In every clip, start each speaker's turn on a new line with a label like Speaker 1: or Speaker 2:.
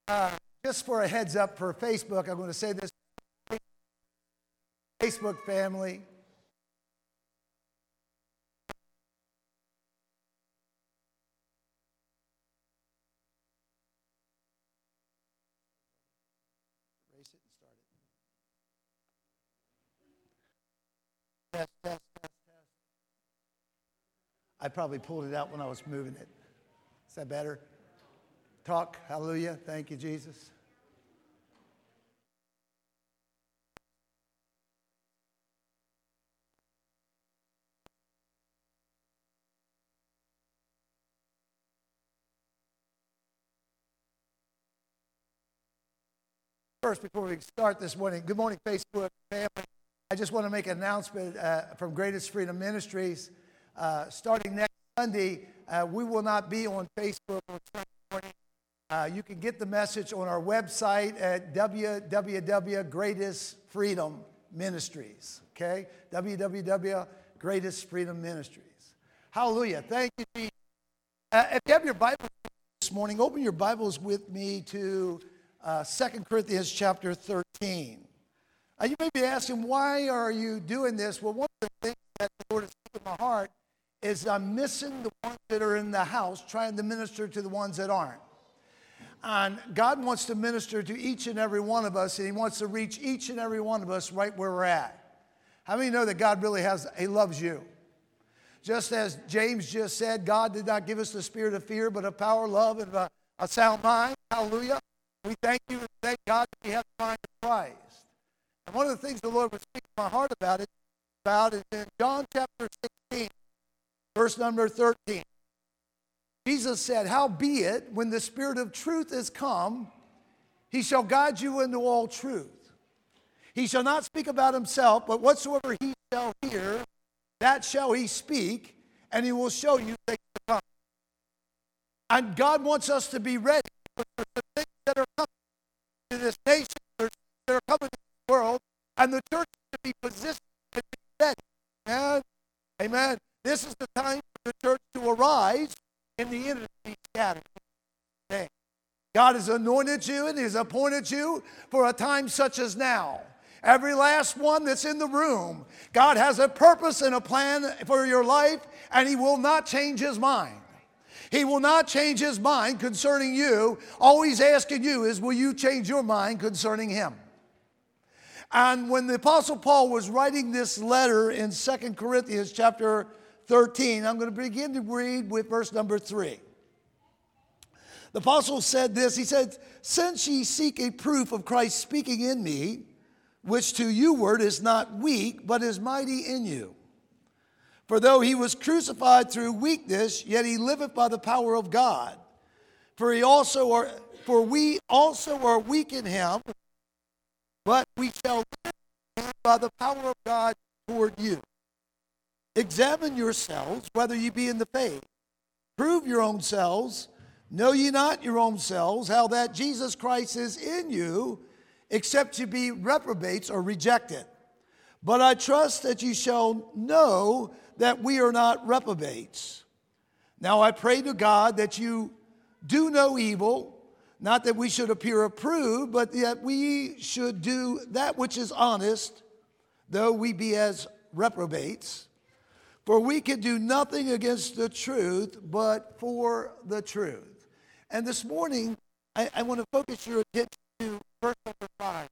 Speaker 1: Just for a heads up for Facebook, I'm going to say this. Facebook family. Erase it and start it. Test, test, test, test. I probably pulled it out when I was moving it. Is that better? Talk. Hallelujah. Thank you, Jesus. First, before we start this morning, good morning, Facebook family. I just want to make an announcement from Greatest Freedom Ministries. Starting next Sunday, we will not be on Facebook on Sunday morning. You can get the message on our website at www.greatestfreedomministries. Okay? www.greatestfreedomministries. Hallelujah. Thank you, Jesus. If you have your Bible this morning, open your Bibles with me to 2 Corinthians chapter 13. You may be asking, why are you doing this? Well, one of the things that the Lord has put in my heart is I'm missing the ones that are in the house, trying to minister to the ones that aren't. And God wants to minister to each and every one of us, and He wants to reach each and every one of us right where we're at. How many know that God really He loves you? Just as James just said, God did not give us the spirit of fear, but of power, love, and a sound mind. Hallelujah. We thank you and thank God that we have the mind of Christ. And one of the things the Lord was speaking to my heart about is in John chapter 16, verse number 13. Jesus said, "Howbeit, when the Spirit of truth is come, He shall guide you into all truth. He shall not speak about Himself, but whatsoever He shall hear, that shall He speak, and He will show you things to come." And God wants us to be ready for the things that are coming to this nation, that are coming to the world, and the church to be positioned to be ready. Amen. Amen. This is the time for the church to arise and the enemy to be scattered. Amen. God has anointed you and He has appointed you for a time such as now. Every last one that's in the room, God has a purpose and a plan for your life, and He will not change His mind. He will not change His mind concerning you. All He's asking you is, will you change your mind concerning Him? And when the Apostle Paul was writing this letter in 2 Corinthians chapter 13, I'm going to begin to read with verse number 3. The Apostle said this, he said, "Since ye seek a proof of Christ speaking in me, which to you word is not weak, but is mighty in you. For though He was crucified through weakness, yet He liveth by the power of God. For we also are weak in Him, but we shall live by the power of God toward you. Examine yourselves, whether ye be in the faith. Prove your own selves. Know ye not your own selves, how that Jesus Christ is in you, except ye be reprobates or rejected. But I trust that ye shall know that we are not reprobates. Now I pray to God that you do no evil, not that we should appear approved, but that we should do that which is honest, though we be as reprobates. For we can do nothing against the truth, but for the truth." And this morning, I want to focus your attention to verse number 5.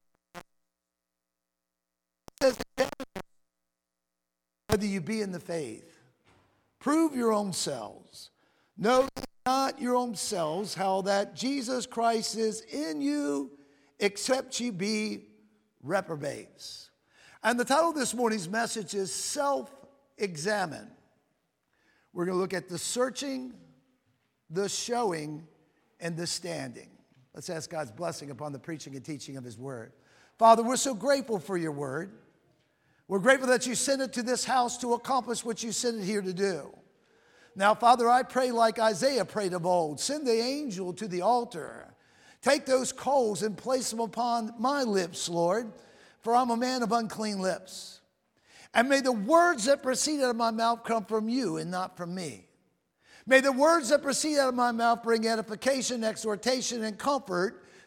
Speaker 1: It says, "Whether you be in the faith, prove your own selves. Know not your own selves how that Jesus Christ is in you, except ye be reprobates." And the title of this morning's message is Self-Examine. We're going to look at the searching, the showing, and the standing. Let's ask God's blessing upon the preaching and teaching of His word. Father, we're so grateful for your word. We're grateful that you sent it to this house to accomplish what you sent it here to do. Now, Father, I pray like Isaiah prayed of old. Send the angel to the altar. Take those coals and place them upon my lips, Lord, for I'm a man of unclean lips. And may the words that proceed out of my mouth come from you and not from me. May the words that proceed out of my mouth bring edification, exhortation, and comfort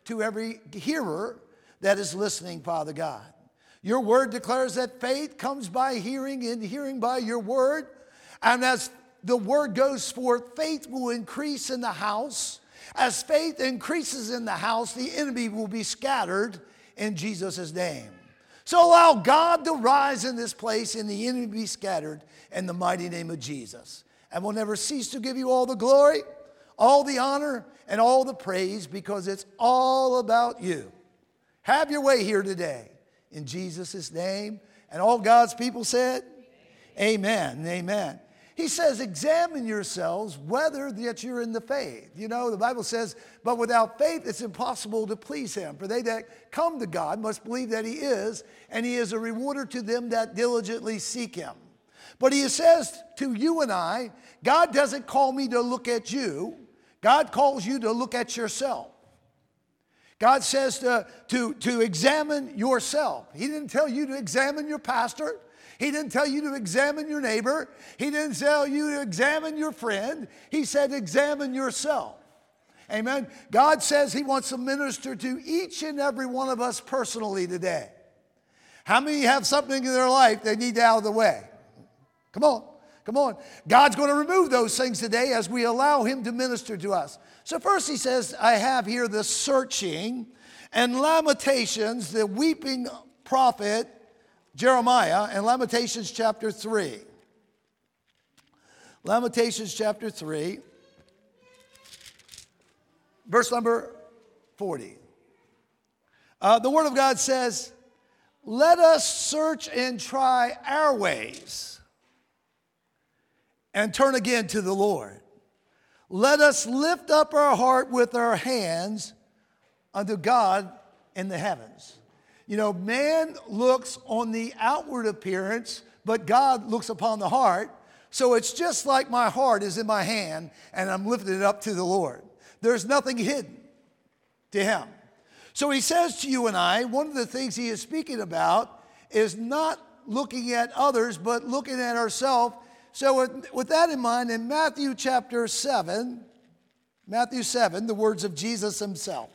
Speaker 1: to every hearer that is listening, Father God. Your word declares that faith comes by hearing and hearing by your word. And as the word goes forth, faith will increase in the house. As faith increases in the house, the enemy will be scattered in Jesus' name. So allow God to rise in this place and the enemy be scattered in the mighty name of Jesus. And we'll never cease to give you all the glory, all the honor, and all the praise, because it's all about you. Have your way here today. In Jesus' name. And all God's people said, amen and amen. He says, examine yourselves whether that you're in the faith. You know, the Bible says, but without faith it's impossible to please him. For they that come to God must believe that he is, and he is a rewarder to them that diligently seek him. But he says to you and I, God doesn't call me to look at you. God calls you to look at yourself. God says to examine yourself. He didn't tell you to examine your pastor. He didn't tell you to examine your neighbor. He didn't tell you to examine your friend. He said examine yourself. Amen. God says he wants to minister to each and every one of us personally today. How many have something in their life they need out of the way? Come on. Come on. God's going to remove those things today as we allow him to minister to us. So first he says, I have here the searching and Lamentations, the weeping prophet Jeremiah, and Lamentations chapter 3. Lamentations chapter 3, verse number 40. The Word of God says, let us search and try our ways and turn again to the Lord. Let us lift up our heart with our hands unto God in the heavens. You know, man looks on the outward appearance, but God looks upon the heart. So it's just like my heart is in my hand and I'm lifting it up to the Lord. There's nothing hidden to him. So he says to you and I, one of the things he is speaking about is not looking at others, but looking at ourselves. So with that in mind, in Matthew chapter 7, the words of Jesus himself.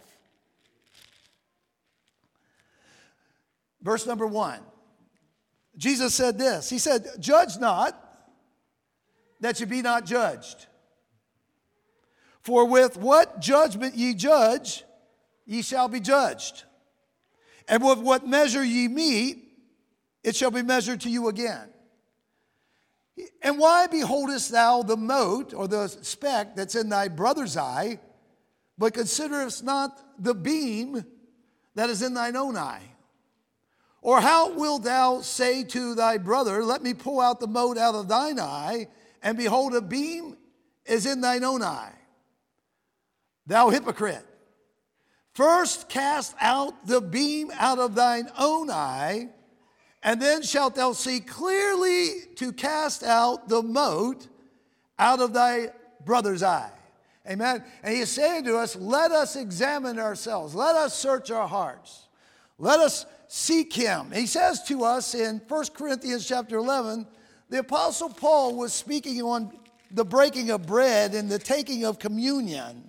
Speaker 1: Verse number 1. Jesus said this. He said, judge not, that ye be not judged. For with what judgment ye judge, ye shall be judged. And with what measure ye mete, it shall be measured to you again. And why beholdest thou the mote or the speck that's in thy brother's eye, but considerest not the beam that is in thine own eye? Or how wilt thou say to thy brother, let me pull out the mote out of thine eye, and behold, a beam is in thine own eye? Thou hypocrite, first cast out the beam out of thine own eye, and then shalt thou see clearly to cast out the mote out of thy brother's eye. Amen. And he is saying to us, let us examine ourselves. Let us search our hearts. Let us seek him. He says to us in 1 Corinthians chapter 11, the Apostle Paul was speaking on the breaking of bread and the taking of communion,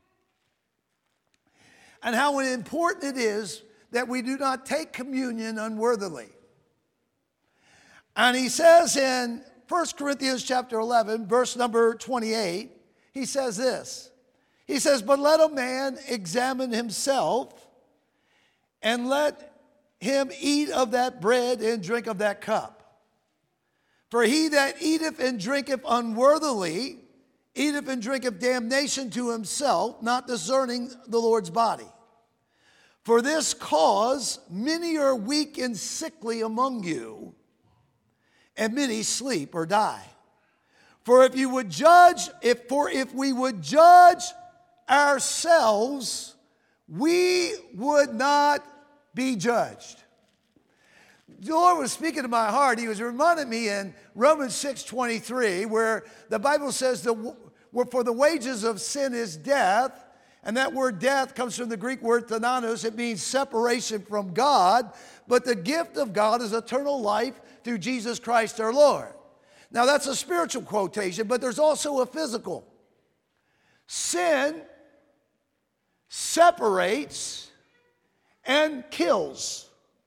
Speaker 1: and how important it is that we do not take communion unworthily. And he says in 1 Corinthians chapter 11, verse number 28, he says this. He says, but let a man examine himself, and let him eat of that bread and drink of that cup. For he that eateth and drinketh unworthily, eateth and drinketh damnation to himself, not discerning the Lord's body. For this cause many are weak and sickly among you, and many sleep or die. For if we would judge ourselves, we would not be judged. The Lord was speaking to my heart. He was reminding me in Romans 6:23, where the Bible says for the wages of sin is death. And that word death comes from the Greek word thanatos. It means separation from God. But the gift of God is eternal life through Jesus Christ our Lord. Now that's a spiritual quotation, but there's also a physical. Sin separates and kills.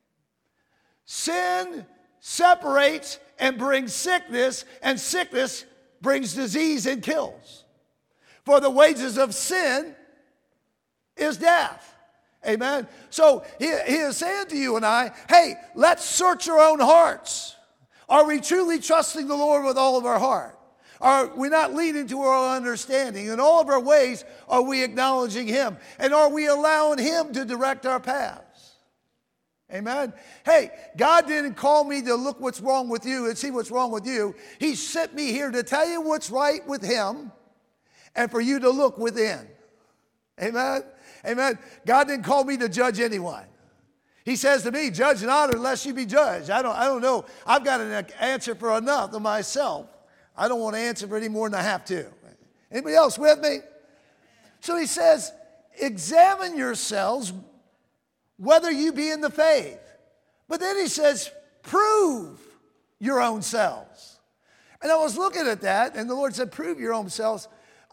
Speaker 1: Sin separates and brings sickness, and sickness brings disease and kills. For the wages of sin is death. Amen. So he is saying to you and I, hey, let's search our own hearts. Are we truly trusting the Lord with all of our heart? Are we not leaning to our own understanding? In all of our ways, are we acknowledging Him? And are we allowing Him to direct our paths? Amen. Hey, God didn't call me to look what's wrong with you and see what's wrong with you. He sent me here to tell you what's right with Him and for you to look within. Amen. Amen. God didn't call me to judge anyone. He says to me, judge not unless you be judged. I don't know. I've got an answer for enough of myself. I don't want to answer for any more than I have to. Anybody else with me? So he says, examine yourselves whether you be in the faith. But then he says, prove your own selves. And I was looking at that, and the Lord said, prove your own selves.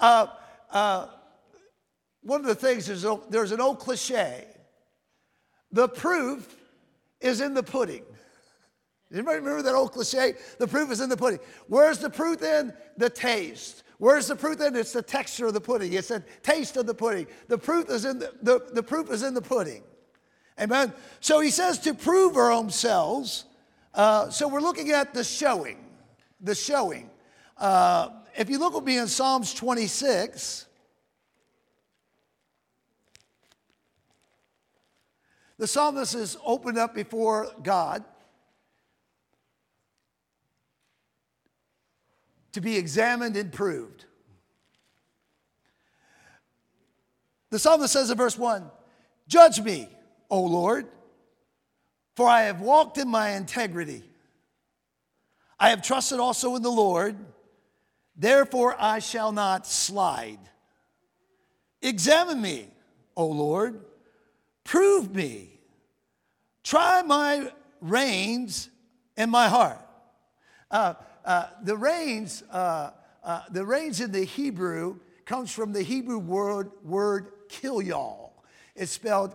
Speaker 1: One of the things is there's an old cliche. The proof is in the pudding. Anybody remember that old cliche? The proof is in the pudding. Where's the proof in? The taste. Where's the proof in? It's the texture of the pudding. It's the taste of the pudding. The proof is in the proof is in the pudding. Amen. So he says to prove our own selves. So we're looking at the showing. The showing. If you look with me in Psalms 26. The psalmist is opened up before God to be examined and proved. The psalmist says in verse 1, judge me, O Lord, for I have walked in my integrity. I have trusted also in the Lord, therefore I shall not slide. Examine me, O Lord, prove me. Try my reins and my heart. The reins in the Hebrew comes from the Hebrew word kilyaw. It's spelled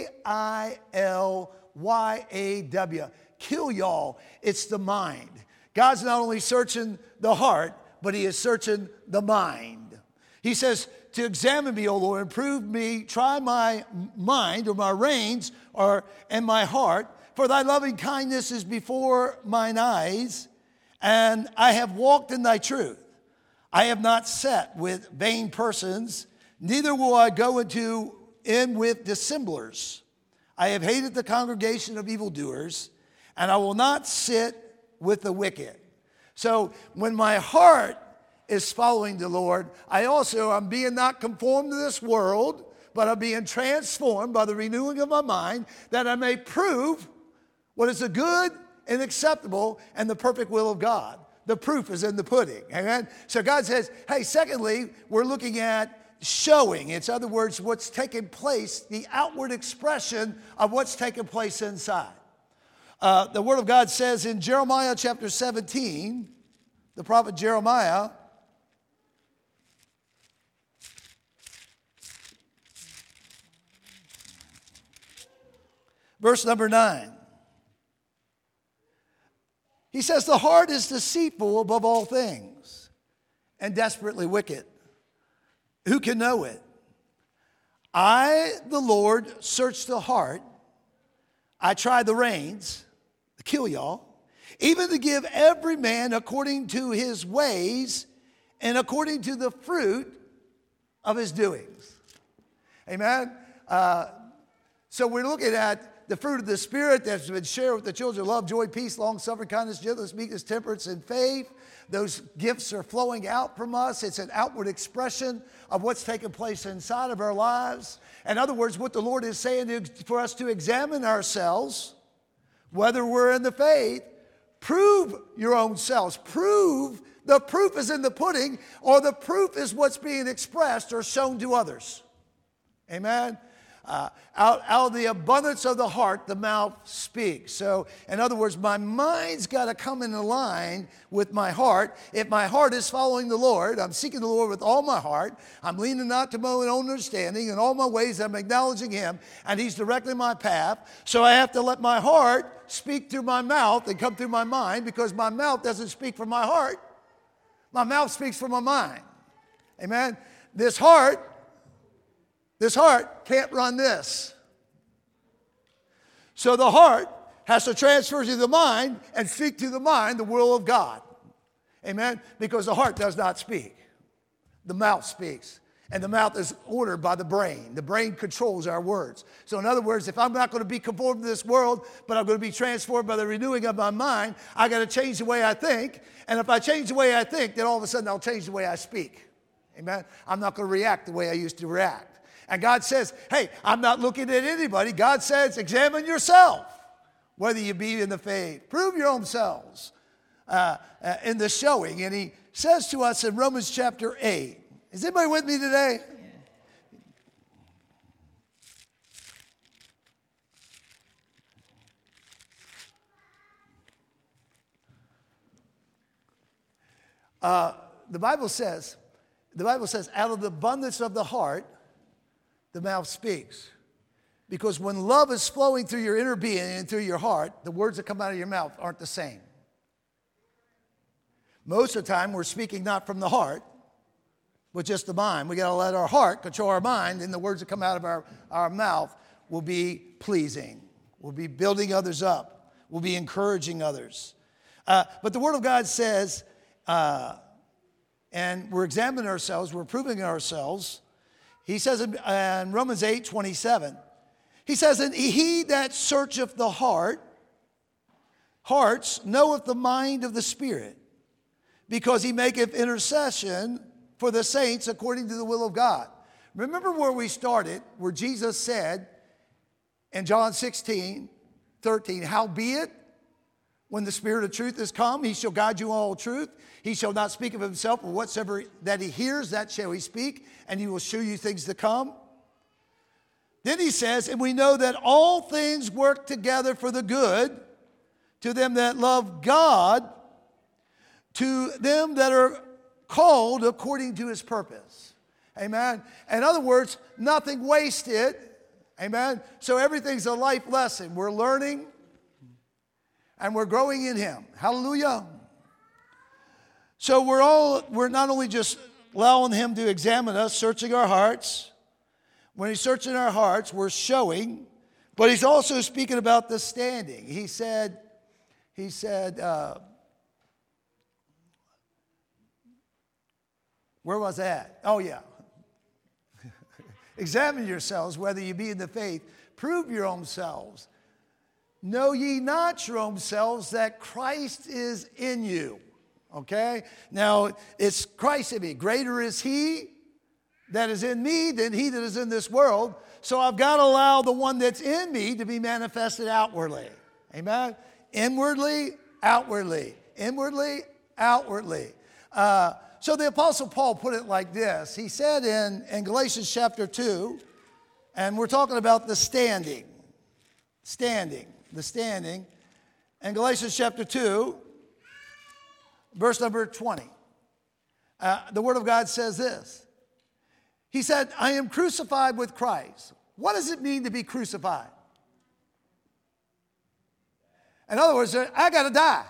Speaker 1: K-I-L-Y-A-W. Kilyaw. It's the mind. God's not only searching the heart, but He is searching the mind. He says, to examine me, O Lord, and prove me, try my mind or my reins and my heart, for thy loving kindness is before mine eyes, and I have walked in thy truth. I have not sat with vain persons, neither will I go in with dissemblers. I have hated the congregation of evildoers, and I will not sit with the wicked. So when my heart is following the Lord, I'm being not conformed to this world, but I'm being transformed by the renewing of my mind, that I may prove what is the good and acceptable and the perfect will of God. The proof is in the pudding. Amen. So God says, hey, secondly, we're looking at showing. It's, in other words, what's taking place, the outward expression of what's taking place inside. The Word of God says in Jeremiah chapter 17, the prophet Jeremiah, verse number 9. He says, the heart is deceitful above all things and desperately wicked. Who can know it? I, the Lord, search the heart. I try the reins, the kilyaw, even to give every man according to his ways and according to the fruit of his doings. Amen? So we're looking at the fruit of the Spirit that's been shared with the children of love, joy, peace, long-suffering, kindness, gentleness, meekness, temperance, and faith. Those gifts are flowing out from us. It's an outward expression of what's taking place inside of our lives. In other words, what the Lord is saying for us to examine ourselves, whether we're in the faith, prove your own selves. The proof is in the pudding, or the proof is what's being expressed or shown to others. Amen? Out of the abundance of the heart, the mouth speaks. So, in other words, my mind's got to come in line with my heart. If my heart is following the Lord, I'm seeking the Lord with all my heart, I'm leaning not to my own understanding. In all my ways, I'm acknowledging Him, and He's directing my path. So I have to let my heart speak through my mouth and come through my mind, because my mouth doesn't speak from my heart. My mouth speaks from my mind. Amen? This heart can't run this. So the heart has to transfer to the mind and speak to the mind the will of God. Amen? Because the heart does not speak. The mouth speaks. And the mouth is ordered by the brain. The brain controls our words. So in other words, if I'm not going to be conformed to this world, but I'm going to be transformed by the renewing of my mind, I got to change the way I think. And if I change the way I think, then all of a sudden I'll change the way I speak. Amen? I'm not going to react the way I used to react. And God says, hey, I'm not looking at anybody. God says, examine yourself, whether you be in the faith. Prove your own selves in the showing. And He says to us in Romans chapter 8. Is anybody with me today? The Bible says, out of the abundance of the heart, the mouth speaks. Because when love is flowing through your inner being and through your heart, the words that come out of your mouth aren't the same. Most of the time, we're speaking not from the heart, but just the mind. We got to let our heart control our mind, and the words that come out of our mouth will be pleasing. We'll be building others up. We'll be encouraging others. But the Word of God says, and we're examining ourselves, we're proving ourselves. He says in Romans 8:27, He says, and He that searcheth the hearts knoweth the mind of the Spirit, because He maketh intercession for the saints according to the will of God. Remember where we started, where Jesus said in John 16:13, howbeit, when the Spirit of truth is come, He shall guide you in all truth. He shall not speak of Himself, but whatsoever that He hears, that shall He speak, and He will show you things to come. Then He says, and we know that all things work together for the good to them that love God, to them that are called according to His purpose. Amen. In other words, nothing wasted. Amen. So everything's a life lesson. We're learning and we're growing in Him. Hallelujah. So we're not only just allowing Him to examine us, searching our hearts. When He's searching our hearts, we're showing, but He's also speaking about the standing. He said, where was that? Oh, yeah. Examine yourselves whether you be in the faith. Prove your own selves. Know ye not your own selves that Christ is in you. Okay? Now, it's Christ in me. Greater is He that is in me than he that is in this world. So I've got to allow the one that's in me to be manifested outwardly. Amen? Inwardly, outwardly. Inwardly, outwardly. So the Apostle Paul put it like this. He said in Galatians chapter 2, and we're talking about the standing. The standing. In Galatians chapter 2, verse number 20. The Word of God says this. He said, I am crucified with Christ. What does it mean to be crucified? In other words, I got to die.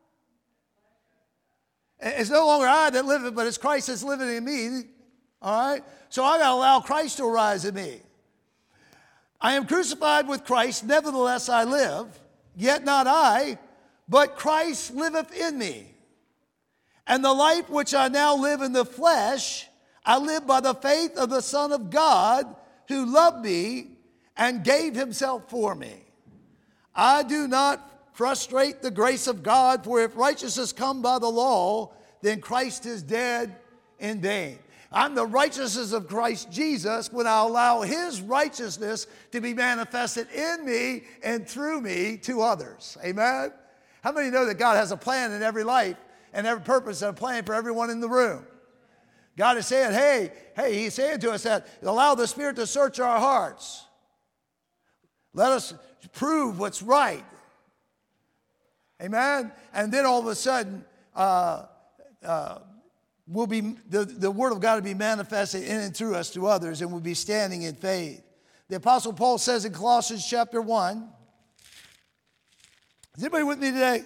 Speaker 1: It's no longer I that liveth, but it's Christ that's living in me. All right? So I got to allow Christ to arise in me. I am crucified with Christ, nevertheless I live, yet not I, but Christ liveth in me. And the life which I now live in the flesh, I live by the faith of the Son of God, who loved me and gave Himself for me. I do not frustrate the grace of God, for if righteousness come by the law, then Christ is dead in vain. I'm the righteousness of Christ Jesus when I allow His righteousness to be manifested in me and through me to others. Amen? How many know that God has a plan in every life and every purpose and a plan for everyone in the room? God is saying, hey, He's saying to us that allow the Spirit to search our hearts. Let us prove what's right. Amen? And then all of a sudden, will be the Word of God will be manifested in and through us to others, and we'll be standing in faith. The Apostle Paul says in Colossians chapter 1, is anybody with me today?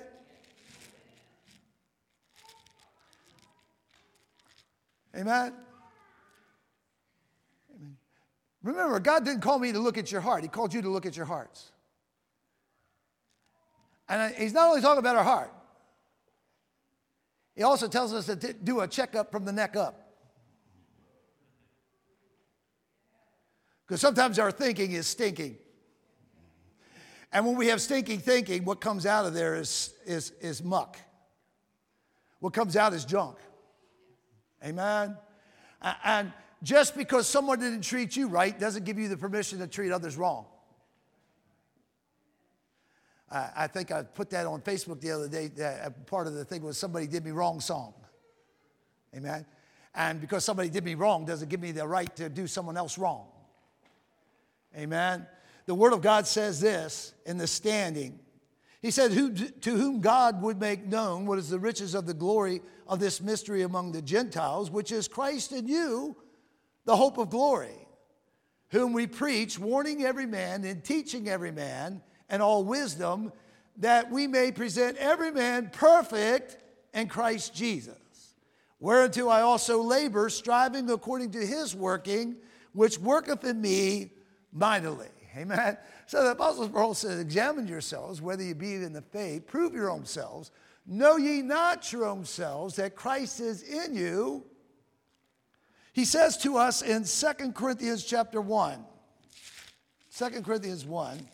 Speaker 1: Amen? Remember, God didn't call me to look at your heart. He called you to look at your hearts. And he's not only talking about our heart. He also tells us to do a checkup from the neck up. Because sometimes our thinking is stinking. And when we have stinking thinking, what comes out of there is muck. What comes out is junk. Amen? And just because someone didn't treat you right doesn't give you the permission to treat others wrong. I think I put that on Facebook the other day. Part of the thing was somebody did me wrong song. Amen? And because somebody did me wrong doesn't give me the right to do someone else wrong. Amen? The Word of God says this in the standing. He said, to whom God would make known what is the riches of the glory of this mystery among the Gentiles, which is Christ in you, the hope of glory, whom we preach, warning every man and teaching every man and all wisdom, that we may present every man perfect in Christ Jesus. Whereunto I also labor, striving according to his working, which worketh in me mightily. Amen. So the Apostle Paul says, examine yourselves, whether you be in the faith, prove your own selves. Know ye not your own selves that Christ is in you. He says to us in 2 Corinthians chapter 1, 2 Corinthians 1,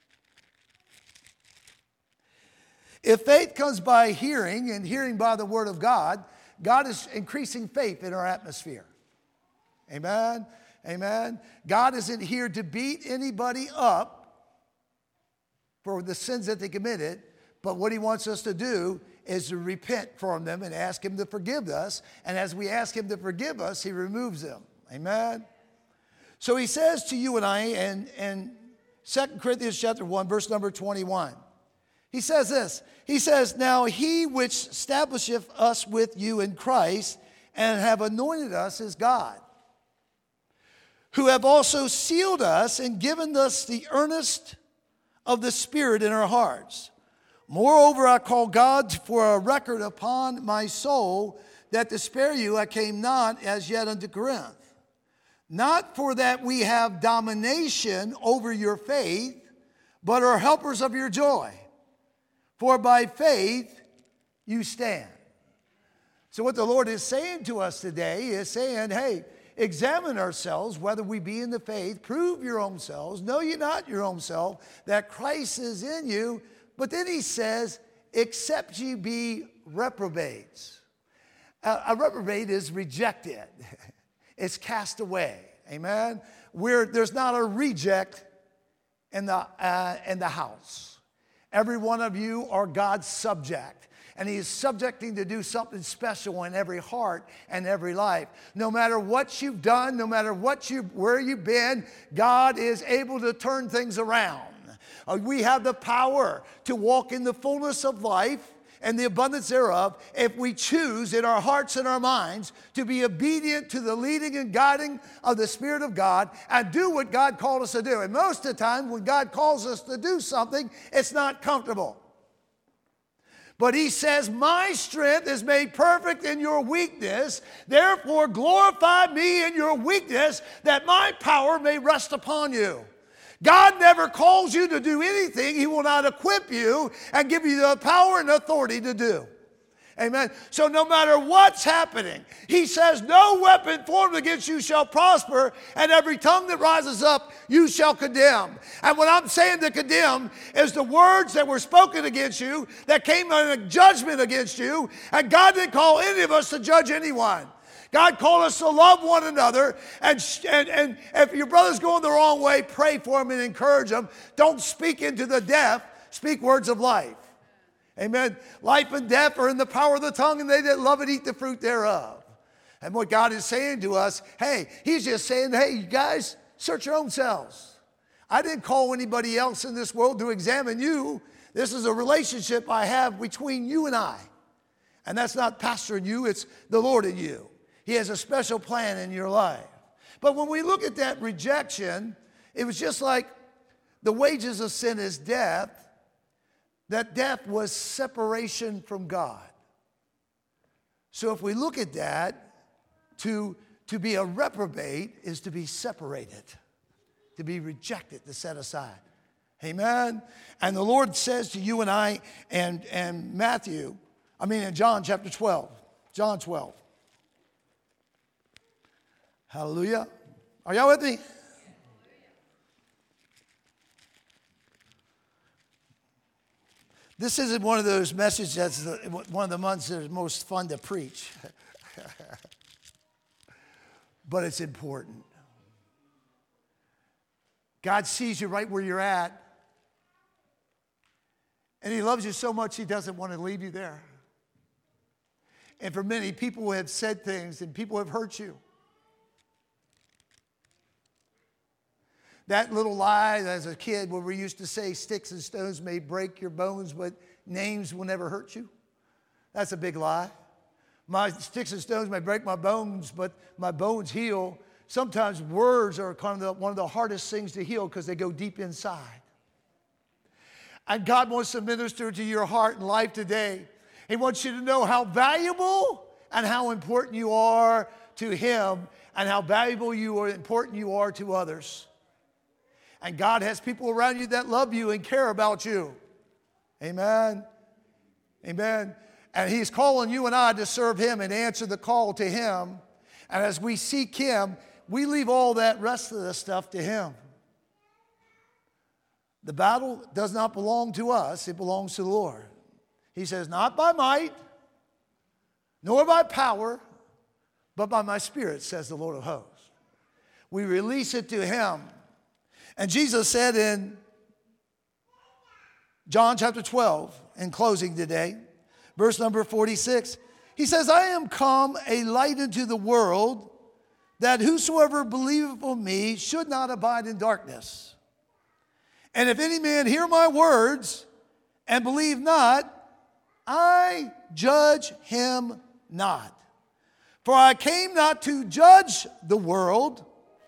Speaker 1: if faith comes by hearing and hearing by the word of God, God is increasing faith in our atmosphere. Amen? Amen? God isn't here to beat anybody up for the sins that they committed, but what he wants us to do is to repent from them and ask him to forgive us. And as we ask him to forgive us, he removes them. Amen? So he says to you and I in 2 Corinthians chapter 1, verse number 21, he says this. He says, now he which establisheth us with you in Christ and have anointed us is God, who have also sealed us and given us the earnest of the Spirit in our hearts. Moreover, I call God for a record upon my soul, that to spare you I came not as yet unto Corinth. Not for that we have domination over your faith, but are helpers of your joy. For by faith you stand. So what the Lord is saying to us today is saying, hey, examine ourselves, whether we be in the faith, prove your own selves, know ye not your own self, that Christ is in you. But then he says, except ye be reprobates. A reprobate is rejected. It's cast away. Amen? There's not a reject in the house. Every one of you are God's subject. And he is subjecting to do something special in every heart and every life. No matter what you've done, no matter where you've been, God is able to turn things around. We have the power to walk in the fullness of life and the abundance thereof if we choose in our hearts and our minds to be obedient to the leading and guiding of the Spirit of God and do what God called us to do. And most of the time when God calls us to do something, it's not comfortable. But he says, my strength is made perfect in your weakness. Therefore, glorify me in your weakness, that my power may rest upon you. God never calls you to do anything he will not equip you and give you the power and authority to do. Amen. So no matter what's happening, he says, no weapon formed against you shall prosper, and every tongue that rises up you shall condemn. And what I'm saying to condemn is the words that were spoken against you, that came in a judgment against you, and God didn't call any of us to judge anyone. God called us to love one another, and if your brother's going the wrong way, pray for him and encourage him. Don't speak into the deaf, speak words of life. Amen. Life and death are in the power of the tongue, and they that love it eat the fruit thereof. And what God is saying to us, hey, he's just saying, hey, you guys, search your own selves. I didn't call anybody else in this world to examine you. This is a relationship I have between you and I. And that's not pastor and you, it's the Lord and you. He has a special plan in your life. But when we look at that rejection, it was just like the wages of sin is death. That death was separation from God. So if we look at that, to be a reprobate is to be separated, to be rejected, to set aside. Amen? And the Lord says to you and I and in John chapter 12, John 12. Hallelujah. Are y'all with me? This isn't one of those messages that's one of the months that is most fun to preach. But it's important. God sees you right where you're at. And He loves you so much He doesn't want to leave you there. And for many, people have said things and people have hurt you. That little lie as a kid where we used to say sticks and stones may break your bones, but names will never hurt you. That's a big lie. My sticks and stones may break my bones, but my bones heal. Sometimes words are one of the hardest things to heal because they go deep inside. And God wants to minister to your heart and life today. He wants you to know how valuable and how important you are to Him and how valuable important you are to others. And God has people around you that love you and care about you. Amen. Amen. And He's calling you and I to serve Him and answer the call to Him. And as we seek Him, we leave all that rest of the stuff to Him. The battle does not belong to us, it belongs to the Lord. He says, not by might, nor by power, but by my Spirit, says the Lord of hosts. We release it to Him. And Jesus said in John chapter 12, in closing today, verse number 46, He says, I am come a light into the world, that whosoever believeth on me should not abide in darkness. And if any man hear my words and believe not, I judge him not. For I came not to judge the world,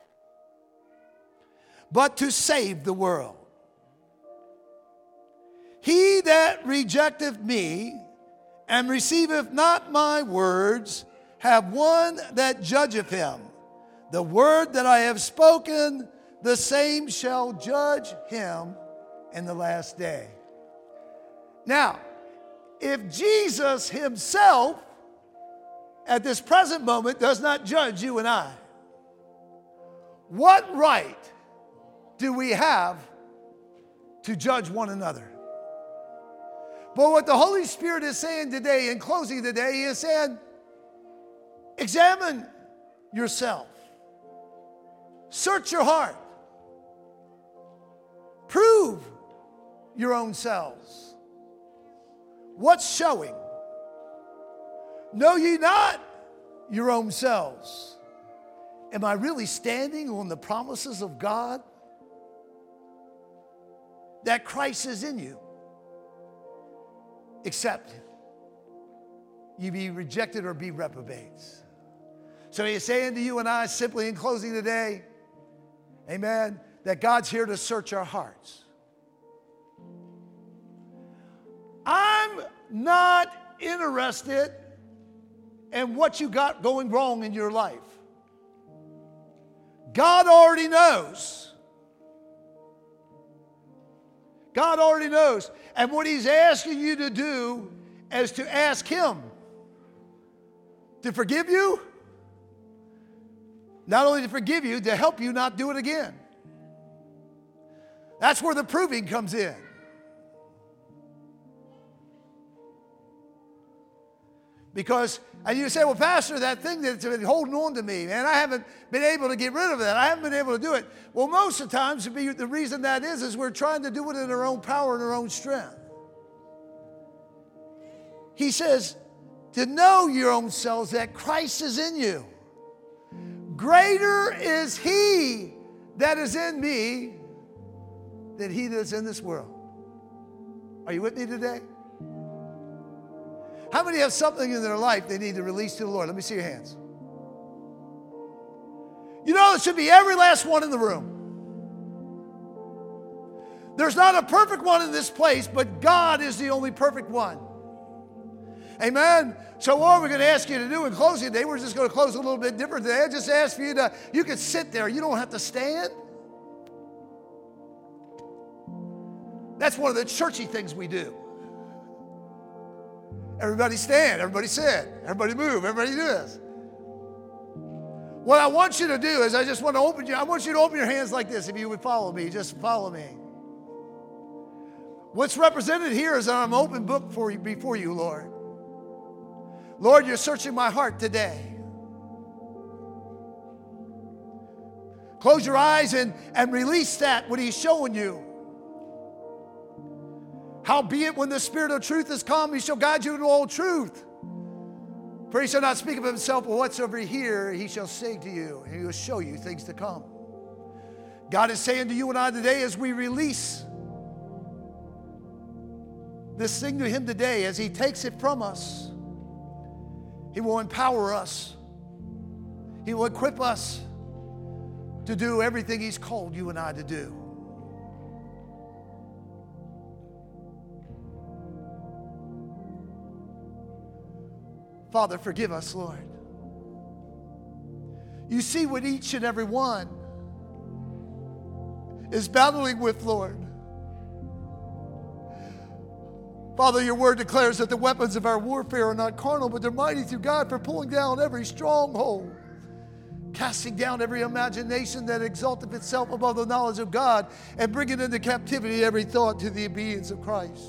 Speaker 1: but to save the world. He that rejecteth me and receiveth not my words have one that judgeth him. The word that I have spoken, the same shall judge him in the last day. Now, if Jesus Himself at this present moment does not judge you and I, what right do we have to judge one another? But what the Holy Spirit is saying today, in closing today, He is saying, examine yourself. Search your heart. Prove your own selves. What's showing? Know ye not your own selves? Am I really standing on the promises of God? That Christ is in you. Except you be rejected or be reprobates. So He's saying to you and I simply in closing today, amen, that God's here to search our hearts. I'm not interested in what you got going wrong in your life. God already knows. God already knows. And what He's asking you to do is to ask Him to forgive you. Not only to forgive you, to help you not do it again. That's where the proving comes in. Because, and you say, well, Pastor, that thing that's been holding on to me, man, I haven't been able to get rid of that. I haven't been able to do it. Well, most of the times, the reason that is we're trying to do it in our own power and our own strength. He says, to know your own selves, that Christ is in you. Greater is He that is in me than he that is in this world. Are you with me today? How many have something in their life they need to release to the Lord? Let me see your hands. You know, it should be every last one in the room. There's not a perfect one in this place, but God is the only perfect one. Amen? So what we're going to ask you to do in closing today, we're just going to close a little bit different today. I just ask for you to, you can sit there. You don't have to stand. That's one of the churchy things we do. Everybody stand, everybody sit, everybody move, everybody do this. What I want you to do is I want you to open your hands like this. If you would follow me, just follow me. What's represented here is I'm an open book before you, Lord. Lord, you're searching my heart today. Close your eyes and release that, what he's showing you. Howbeit, when the Spirit of truth is come, he shall guide you into all truth. For he shall not speak of himself, but whatsoever he hear, he shall say to you, and he will show you things to come. God is saying to you and I today, as we release this thing to him today, as he takes it from us, he will empower us. He will equip us to do everything he's called you and I to do. Father, forgive us, Lord. You see what each and every one is battling with, Lord. Father, your word declares that the weapons of our warfare are not carnal, but they're mighty through God for pulling down every stronghold, casting down every imagination that exalteth itself above the knowledge of God, and bringing into captivity every thought to the obedience of Christ.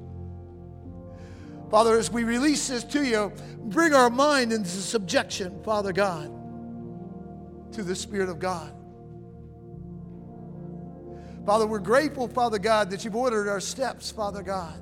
Speaker 1: Father, as we release this to you, bring our mind into subjection, Father God, to the Spirit of God. Father, we're grateful, Father God, that you've ordered our steps, Father God.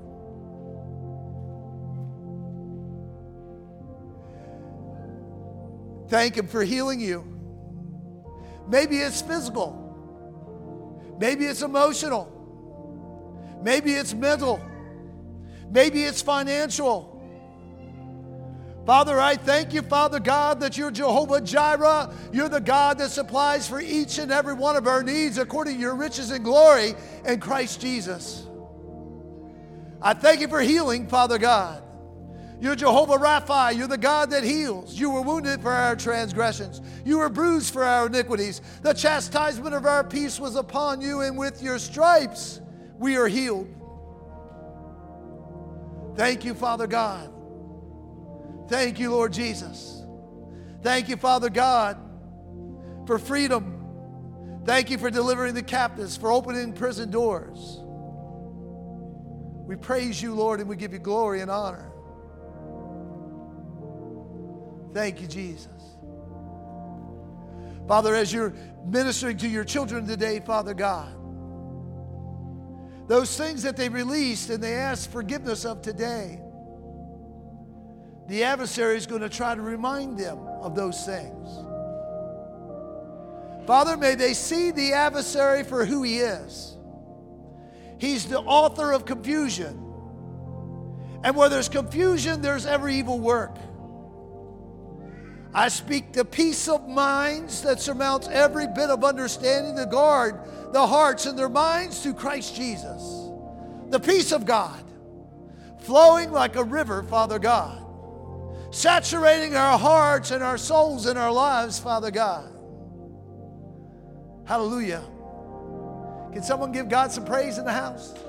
Speaker 1: Thank him for healing you. Maybe it's physical. Maybe it's emotional. Maybe it's mental. Maybe it's financial. Father, I thank you, Father God, that you're Jehovah Jireh. You're the God that supplies for each and every one of our needs according to your riches and glory in Christ Jesus. I thank you for healing, Father God. You're Jehovah Rapha. You're the God that heals. You were wounded for our transgressions. You were bruised for our iniquities. The chastisement of our peace was upon you, and with your stripes we are healed. Thank you, Father God. Thank you, Lord Jesus. Thank you, Father God, for freedom. Thank you for delivering the captives, for opening prison doors. We praise you, Lord, and we give you glory and honor. Thank you, Jesus. Father, as you're ministering to your children today, Father God, those things that they released and they asked forgiveness of today, the adversary is going to try to remind them of those things. Father, may they see the adversary for who he is. He's the author of confusion. And where there's confusion, there's every evil work. I speak the peace of minds that surmounts every bit of understanding to guard the hearts and their minds through Christ Jesus. The peace of God flowing like a river, Father God, saturating our hearts and our souls and our lives, Father God. Hallelujah. Can someone give God some praise in the house?